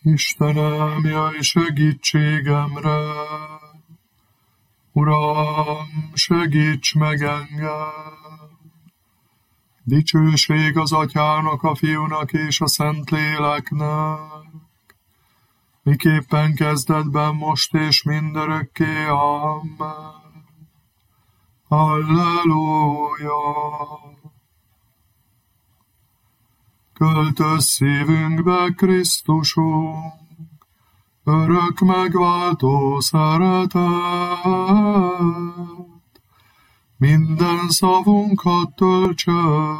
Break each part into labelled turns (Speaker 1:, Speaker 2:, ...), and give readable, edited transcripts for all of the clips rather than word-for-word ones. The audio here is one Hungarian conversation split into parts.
Speaker 1: Istenem, jöjj segítségemre! Uram, segíts meg engem! Dicsőség az Atyának, a Fiúnak és a Szentléleknek, miképpen kezdetben, most és mindörökké. Amen. Halleluja! Költöz szívünkbe, Krisztusunk, örök megváltó szeretet, minden szavunkat töltse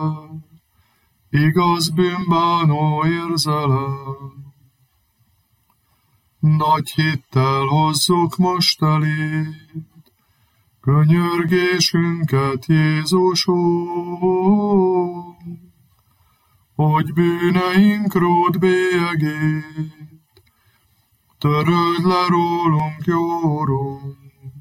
Speaker 1: igaz bűnbánó érzelem. Nagy hittel hozzuk most eléd könyörgésünket, Jézusunk, hogy bűneink ród bélyegét töröld le rólunk, jó Urunk.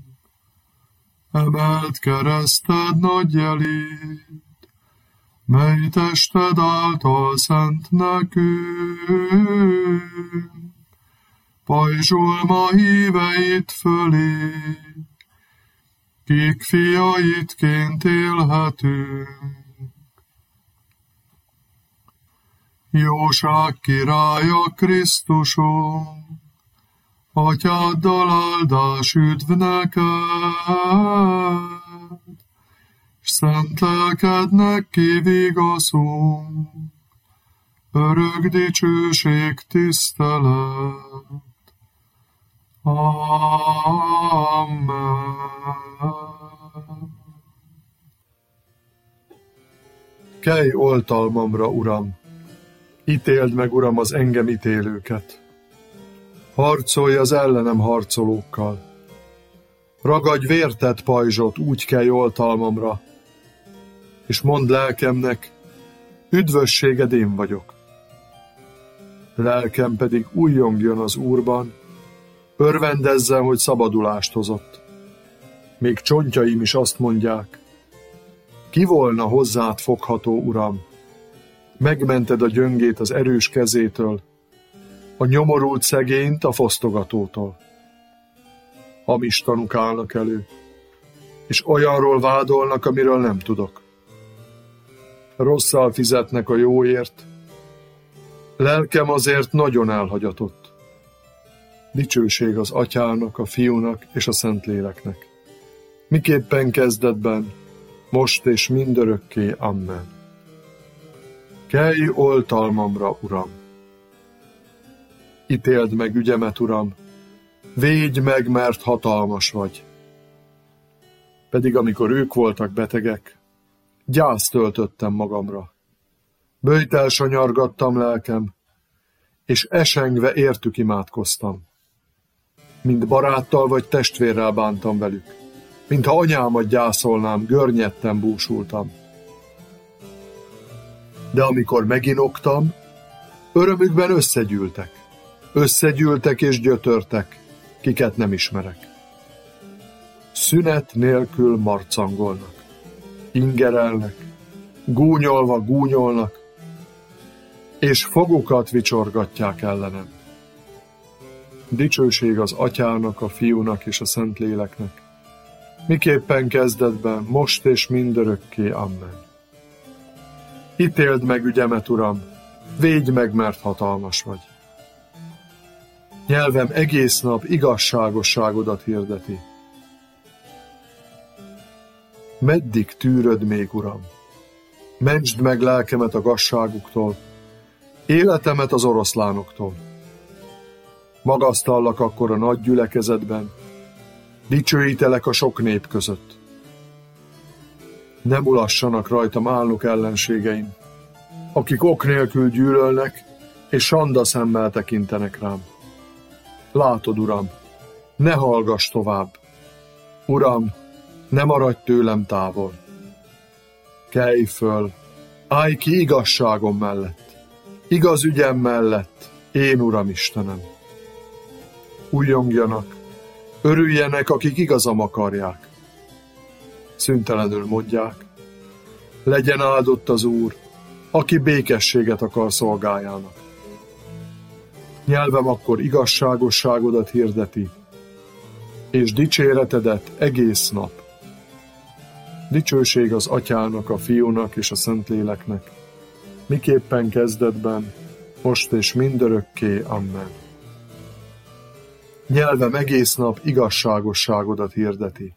Speaker 1: Emeld kereszted nagy jelét, mely tested által szent nekünk, pajzsol ma híveit fölé, kik fiaidként élhetünk. Jóság királya, Krisztusunk, Atyáddal áldás üdv neked, s szent lelkednek kivigaszunk, örök dicsőség, tisztelet. Amen. Kelj oltalmamra, Uram! Ítéld meg, Uram, az engem ítélőket! Harcolj az ellenem harcolókkal! Ragadj vértett pajzsot, úgy kelj oltalmamra, és mondd lelkemnek, üdvösséged én vagyok. Lelkem pedig újjongjon az Úrban, örvendezzen, hogy szabadulást hozott. Még csontjaim is azt mondják, ki volna hozzád fogható, Uram? Megmented a gyöngét az erős kezétől, a nyomorult szegényt a fosztogatótól. Hamis tanúk állnak elő, és olyanról vádolnak, amiről nem tudok. Rosszal fizetnek a jóért, lelkem azért nagyon elhagyatott. Dicsőség az Atyának, a Fiúnak és a Szentléleknek, miképpen kezdetben, most és mindörökké. Amen. Kelj oltalmamra, Uram! Ítéld meg ügyemet, Uram! Védj meg, mert hatalmas vagy! Pedig amikor ők voltak betegek, gyászt töltöttem magamra. Böjtel sanyargattam lelkem, és esengve értük imádkoztam. Mint baráttal vagy testvérrel bántam velük, mintha anyámat gyászolnám, görnyedten búsultam. De amikor meginoktam, örömükben összegyűltek és gyötörtek, kiket nem ismerek. Szünet nélkül marcangolnak, ingerelnek, gúnyolva gúnyolnak, és fogukat vicsorgatják ellenem. Dicsőség az Atyának, a Fiúnak és a Szentléleknek, miképpen kezdetben, most és mindörökké. Amen. Ítéld meg ügyemet, Uram, védj meg, mert hatalmas vagy. Nyelvem egész nap igazságosságodat hirdeti. Meddig tűröd még, Uram? Mentsd meg lelkemet a gazságuktól, életemet az oroszlánoktól. Magasztallak akkor a nagy gyülekezetben, dicsőítelek a sok nép között. Ne mulassanak rajtam álnok ellenségeim, akik ok nélkül gyűlölnek, és sanda szemmel tekintenek rám. Látod, Uram, ne hallgass tovább. Uram, ne maradj tőlem távol. Kelj föl, állj ki igazságom mellett, igaz ügyem mellett, én Uram Istenem. Újjongjanak, örüljenek, akik igazam akarják. Szüntelenül mondják, legyen áldott az Úr, aki békességet akar szolgájának. Nyelvem akkor igazságosságodat hirdeti, és dicséretedet egész nap. Dicsőség az Atyának, a Fiúnak és a Szentléleknek, miképpen kezdetben, most és mindörökké. Amen. Nyelvem egész nap igazságosságodat hirdeti.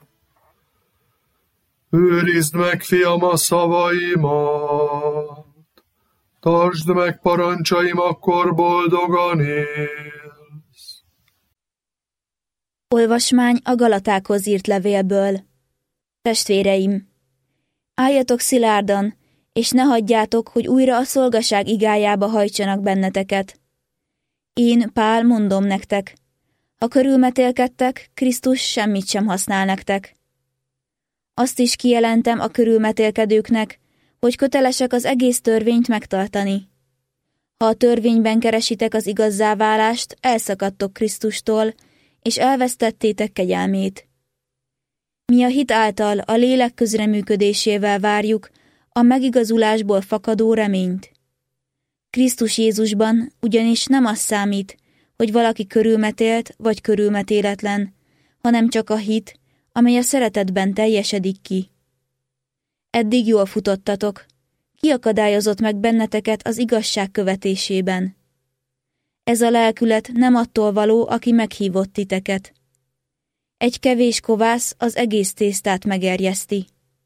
Speaker 1: Őrizd meg, fiam, a szavaimat, tartsd meg parancsaim, akkor boldogan élsz.
Speaker 2: Olvasmány a Galatákhoz írt levélből. Testvéreim, álljatok szilárdan, és ne hagyjátok, hogy újra a szolgaság igájába hajtsanak benneteket. Én, Pál, mondom nektek, ha körülmetélkedtek, Krisztus semmit sem használ nektek. Azt is kijelentem a körülmetélkedőknek, hogy kötelesek az egész törvényt megtartani. Ha a törvényben keresitek az igazzá-válást, elszakadtok Krisztustól, és elvesztettétek kegyelmét. Mi a hit által a lélek közreműködésével várjuk a megigazulásból fakadó reményt. Krisztus Jézusban ugyanis nem az számít, hogy valaki körülmetélt vagy körülmetéletlen, hanem csak a hit, amely a szeretetben teljesedik ki. Eddig jól futottatok, ki akadályozott meg benneteket az igazság követésében? Ez a lelkület nem attól való, aki meghívott titeket. Egy kevés kovász az egész tésztát megerjeszti.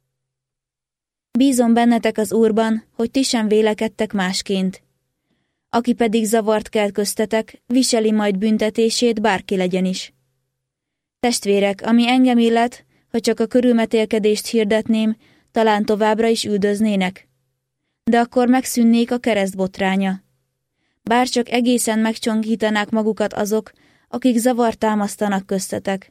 Speaker 2: Bízom bennetek az Úrban, hogy ti sem vélekedtek másként. Aki pedig zavart kelt köztetek, viseli majd büntetését, bárki legyen is. Testvérek, ami engem illet, ha csak a körülmetélkedést hirdetném, talán továbbra is üldöznének. De akkor megszűnnék a kereszt botránya. Bárcsak egészen megcsonkítanák magukat azok, akik zavart támasztanak köztetek.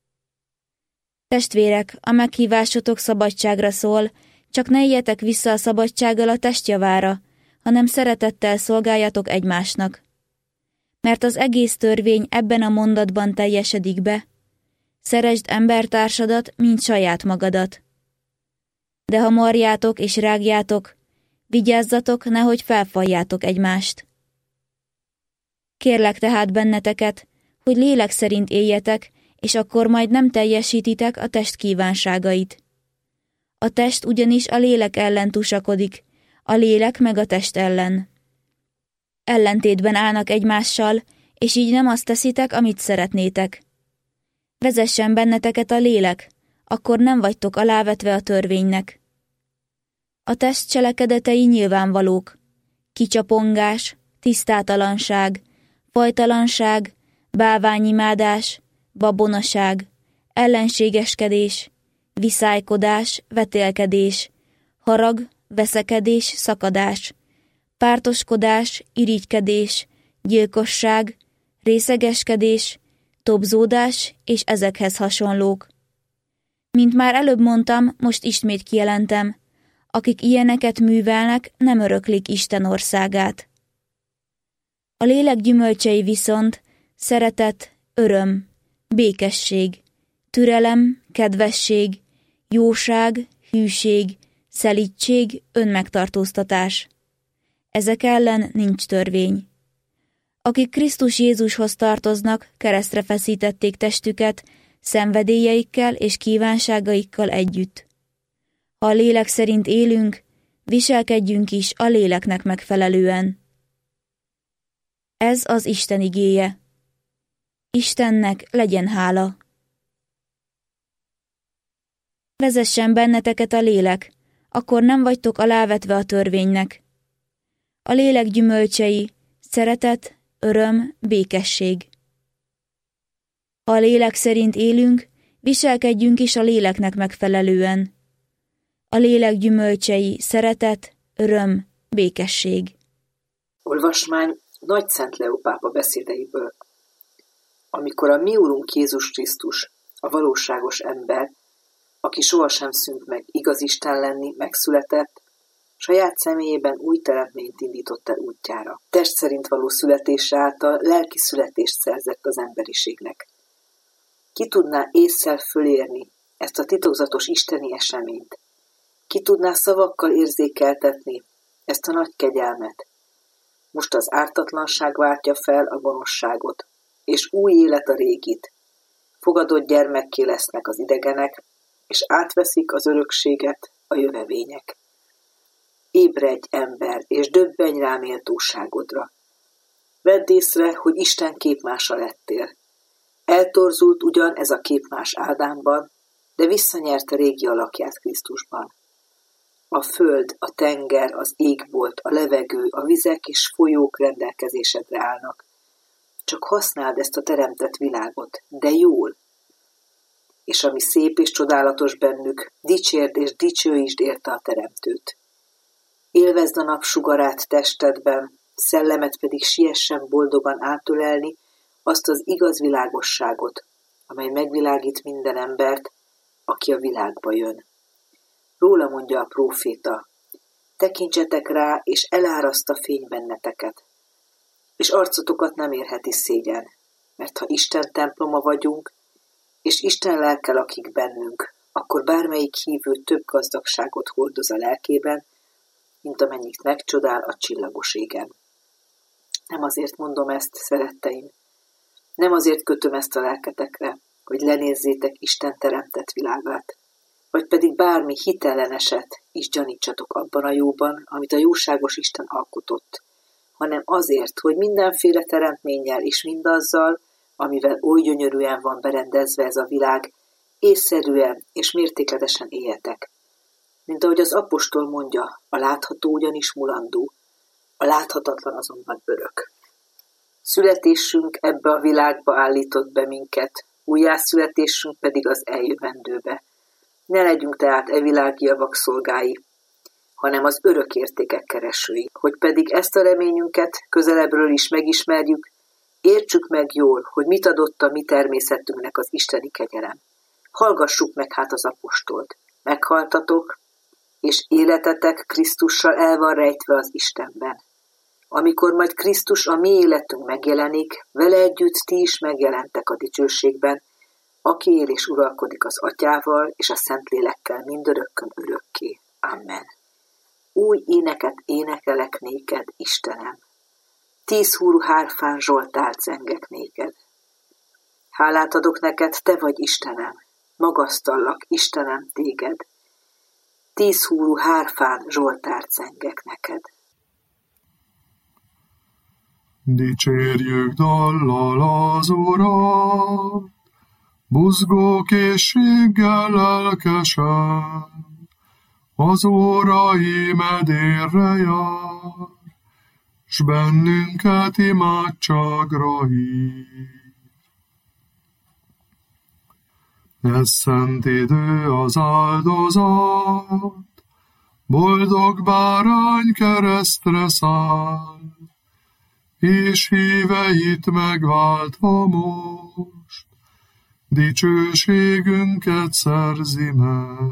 Speaker 2: Testvérek, a meghívásotok szabadságra szól, csak ne éljetek vissza a szabadsággal a testjavára, hanem szeretettel szolgáljatok egymásnak. Mert az egész törvény ebben a mondatban teljesedik be. Szeresd embertársadat, mint saját magadat. De ha marjátok és rágjátok, vigyázzatok, nehogy felfaljátok egymást. Kérlek tehát benneteket, hogy lélek szerint éljetek, és akkor majd nem teljesítitek a test kívánságait. A test ugyanis a lélek ellen tusakodik, a lélek meg a test ellen. Ellentétben állnak egymással, és így nem azt teszitek, amit szeretnétek. Vezessen benneteket a lélek, akkor nem vagytok alávetve a törvénynek. A test cselekedetei nyilvánvalók. Kicsapongás, tisztátalanság, fajtalanság, bálványimádás, babonaság, ellenségeskedés, viszálykodás, vetélkedés, harag, veszekedés, szakadás, pártoskodás, irigykedés, gyilkosság, részegeskedés, tobzódás és ezekhez hasonlók. Mint már előbb mondtam, most ismét kijelentem, akik ilyeneket művelnek, nem öröklik Isten országát. A lélek gyümölcsei viszont szeretet, öröm, békesség, türelem, kedvesség, jóság, hűség, szelídség, önmegtartóztatás. Ezek ellen nincs törvény. Akik Krisztus Jézushoz tartoznak, keresztre feszítették testüket, szenvedélyeikkel és kívánságaikkal együtt. Ha a lélek szerint élünk, viselkedjünk is a léleknek megfelelően. Ez az Isten igéje. Istennek legyen hála. Vezessen benneteket a lélek, akkor nem vagytok alávetve a törvénynek. A lélek gyümölcsei, szeretet, öröm, békesség. Ha a lélek szerint élünk, viselkedjünk is a léleknek megfelelően. A lélek gyümölcsei, szeretet, öröm, békesség.
Speaker 3: Olvasmány Nagy Szent Leó pápa beszédeiből. Amikor a mi Urunk Jézus Krisztus, a valóságos ember, aki sohasem szűnt meg igaz Isten lenni, megszületett, saját személyében új teremtményt indított el útjára. Test szerint való születése által lelki születést szerzett az emberiségnek. Ki tudná ésszel fölérni ezt a titokzatos isteni eseményt? Ki tudná szavakkal érzékeltetni ezt a nagy kegyelmet? Most az ártatlanság váltja fel a gonoszságot, és új élet a régit. Fogadott gyermekké lesznek az idegenek, és átveszik az örökséget a jövevények. Ébredj, ember, és döbbenj rá méltóságodra. Vedd észre, hogy Isten képmása lettél. Eltorzult ugyan ez a képmás Ádámban, de visszanyerte régi alakját Krisztusban. A föld, a tenger, az égbolt, a levegő, a vizek és folyók rendelkezésedre állnak. Csak használd ezt a teremtett világot, de jól. És ami szép és csodálatos bennük, dicsérd és dicsőítsd érte a teremtőt. Élvezd a napsugarát testedben, szellemet pedig siessen boldogan átölelni azt az igaz világosságot, amely megvilágít minden embert, aki a világba jön. Róla mondja a próféta, tekintsetek rá, és eláraszt a fény benneteket, és arcotokat nem érheti szégyen, mert ha Isten temploma vagyunk, és Isten lelke lakik bennünk, akkor bármelyik hívő több gazdagságot hordoz a lelkében, mint amennyit megcsodál a csillagos égen. Nem azért mondom ezt, szeretteim, nem azért kötöm ezt a lelketekre, hogy lenézzétek Isten teremtett világát, vagy pedig bármi hitelleneset is gyanítsatok abban a jóban, amit a jóságos Isten alkotott, hanem azért, hogy mindenféle teremtménnyel és mindazzal, amivel oly gyönyörűen van berendezve ez a világ, észszerűen és mértékletesen éljetek. Mint ahogy az apostol mondja, a látható ugyanis mulandó, a láthatatlan azonban örök. Születésünk ebbe a világba állított be minket, újjászületésünk pedig az eljövendőbe. Ne legyünk tehát e világi javak szolgái, hanem az örök értékek keresői, hogy pedig ezt a reményünket közelebbről is megismerjük, értsük meg jól, hogy mit adott a mi természetünknek az isteni kegyelem. Hallgassuk meg hát az apostolt. Meghaltatok, és életetek Krisztussal el van rejtve az Istenben. Amikor majd Krisztus a mi életünk megjelenik, vele együtt ti is megjelentek a dicsőségben, aki él és uralkodik az Atyával és a Szentlélekkel mindörökkön örökké. Amen. Új éneket énekelek néked, Istenem. 10 húrú hárfán zsoltárt zengek néked. Hálát adok neked, te vagy Istenem, magasztallak, Istenem, téged. 10 húrú hárfán zsoltárt zengek neked.
Speaker 1: Dicsérjük dallal az Urat, buzgó készséggel lelkesen, az órai medérre jár, s bennünket imádságra hív. Ez szent idő az áldozat, boldog bárány keresztre száll, és híveit megváltva most, dicsőségünket szerzi meg.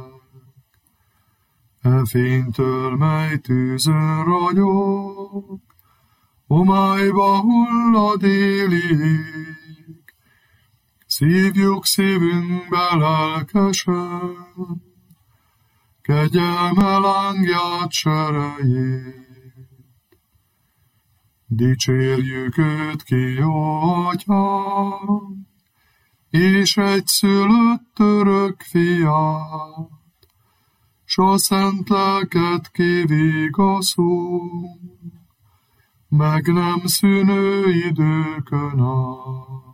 Speaker 1: E fénytől, mely tűzön ragyog, homályba hullad éli ég, szívjuk szívünkbe lelkesen, kegyelme lángját serejét. Dicsérjük őt ki, jó Atyám, és egyszülött örök fiát, s a szent lelket kivigaszul, meg nem szűnő időkön át.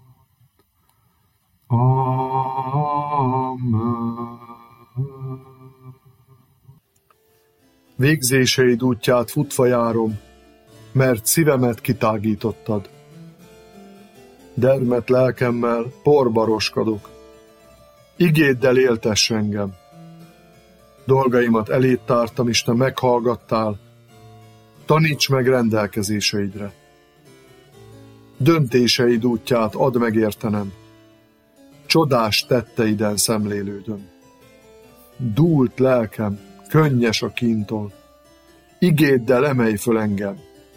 Speaker 1: Amen. Végzéseid útját futva járom, mert szívemet kitágítottad. Dermedt lelkemmel porba roskadok. Igéddel éltess engem. Dolgaimat eléd tártam, és te meghallgattál. Taníts meg rendelkezéseidre. Döntéseid útját add meg értenem. Csodás tetteiden szemlélődöm. Dúlt lelkem, könnyes a kíntól. Igéddel emelj föl engem.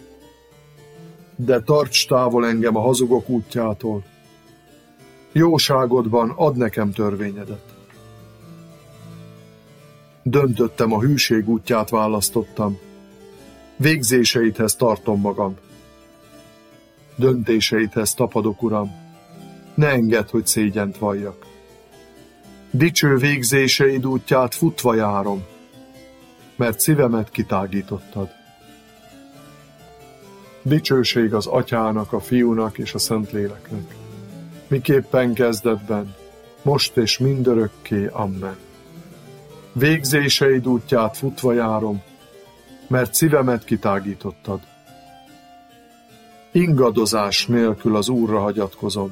Speaker 1: De tarts távol engem a hazugok útjától. Jóságodban add nekem törvényedet. Döntöttem, a hűség útját választottam. Végzéseidhez tartom magam. Döntéseidhez tapadok, Uram, ne engedd, hogy szégyent valljak. Dicső végzéseid útját futva járom, mert szívemet kitágítottad. Dicsőség az Atyának, a Fiúnak és a Szentléleknek, miképpen kezdetben, most és mindörökké. Amen. Végzéseid útját futva járom, mert szívemet kitágítottad. Ingadozás nélkül az Úrra hagyatkozom.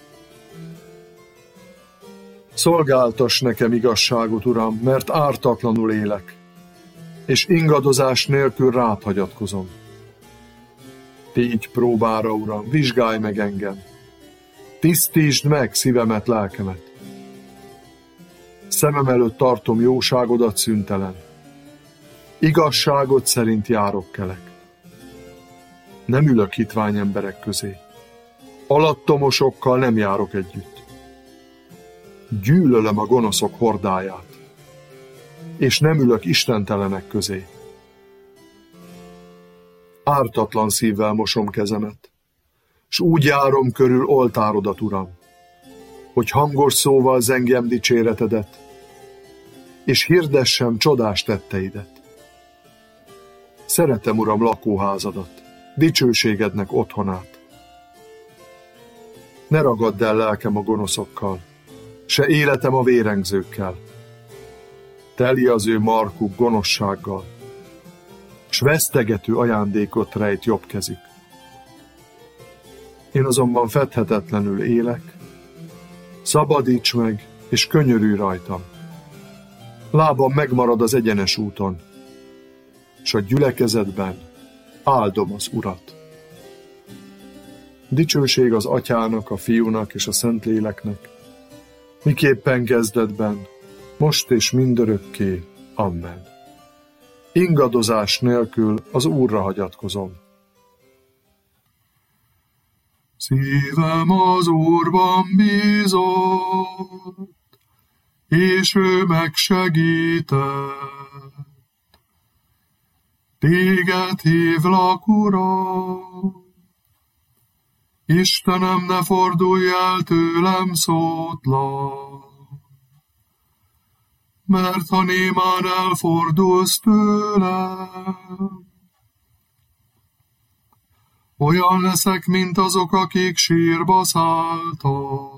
Speaker 1: Szolgáltass nekem igazságot, Uram, mert ártatlanul élek, és ingadozás nélkül rád hagyatkozom. Tégy próbára, Uram, vizsgálj meg engem. Tisztítsd meg szívemet, lelkemet. Szemem előtt tartom jóságodat szüntelen. Igazságod szerint járok kelek. Nem ülök hitvány emberek közé. Alattomosokkal nem járok együtt. Gyűlölöm a gonoszok hordáját, és nem ülök istentelenek közé. Ártatlan szívvel mosom kezemet, s úgy járom körül oltárodat, Uram, hogy hangos szóval zengjem dicséretedet, és hirdessem csodás tetteidet. Szeretem, Uram, lakóházadat, dicsőségednek otthonát. Ne ragadd el lelkem a gonoszokkal, se életem a vérengzőkkel. Teli az ő markuk gonoszsággal, s vesztegető ajándékot rejt jobb kezük. Én azonban fedhetetlenül élek, szabadíts meg, és könyörülj rajtam. Lábam megmarad az egyenes úton, s a gyülekezetben áldom az Urat. Dicsőség az Atyának, a Fiúnak és a Szentléleknek, miképpen kezdetben, most és mindörökké. Amen. Ingadozás nélkül az Úrra hagyatkozom. Szívem az Úrban bízott, és ő megsegített. Téged hívlak, Uram, Istenem, ne fordulj el tőlem szótlan, mert ha némán elfordulsz tőlem, olyan leszek, mint azok, akik sírba szálltak.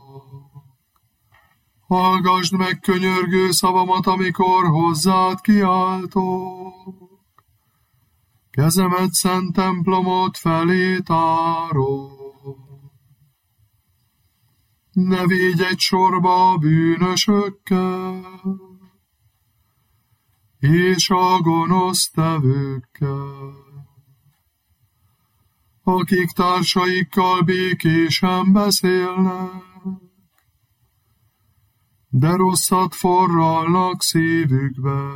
Speaker 1: Hallgasd meg könyörgő szavamat, amikor hozzád kiáltok. Kezemet szent templomot felé tárom. Ne végy egy sorba a bűnösökkel, és a gonosztevőkkel, akik társaikkal békésen beszélnek, de rosszat forralnak szívükbe.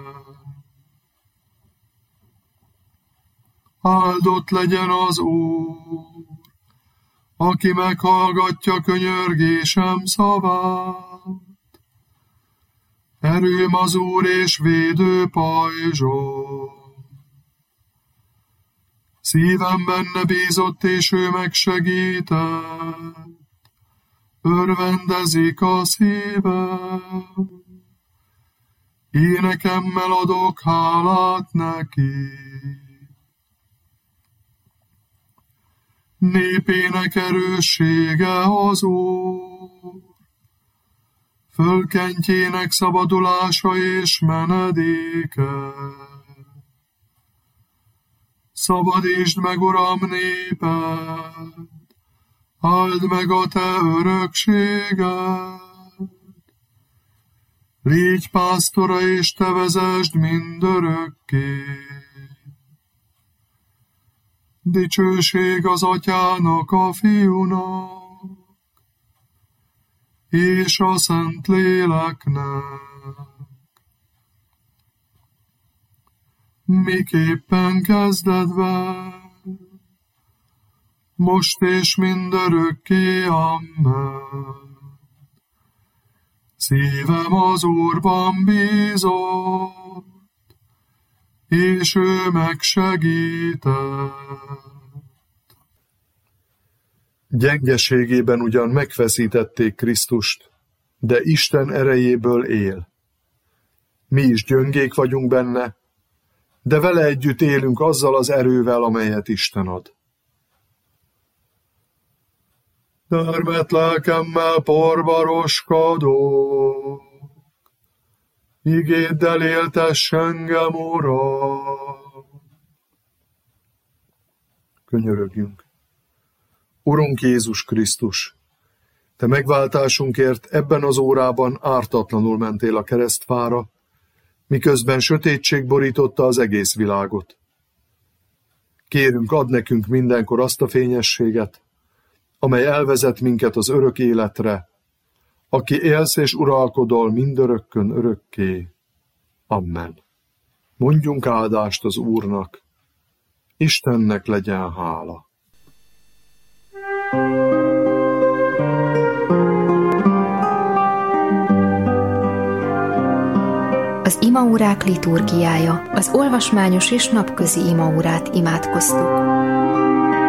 Speaker 1: Áldott legyen az Úr, aki meghallgatja könyörgésem szavát. Erőm az Úr és védő pajzsom. Szívem benne bízott, és ő megsegített. Örvendezik a szívem. Énekemmel adok hálát neki. Népének erőssége az Úr, fölkentjének szabadulása és menedéke. Szabadítsd meg, Uram, néped, áld meg a te örökséged. Légy pásztora, és te vezesd mindörökké. Dicsőség az Atyának, a Fiúnak, és a Szentléleknek. Miképpen kezdetben, most és mindörökké. Amen. Szívem az Úrban bízott, és ő megsegített. Gyengeségében ugyan megfeszítették Krisztust, de Isten erejéből él. Mi is gyöngék vagyunk benne, de vele együtt élünk azzal az erővel, amelyet Isten ad. Termett lelkemmel porbaroskodok, igéddel éltess engem, Uram. Könyörögjünk. Urunk Jézus Krisztus, Te megváltásunkért ebben az órában ártatlanul mentél a keresztfára, miközben sötétség borította az egész világot. Kérünk, add nekünk mindenkor azt a fényességet, amely elvezet minket az örök életre, aki élsz és uralkodol mindörökkön örökké. Amen. Mondjunk áldást az Úrnak, Istennek legyen hála.
Speaker 4: Az imaórák liturgiája, az olvasmányos és napközi imaórát imádkoztuk.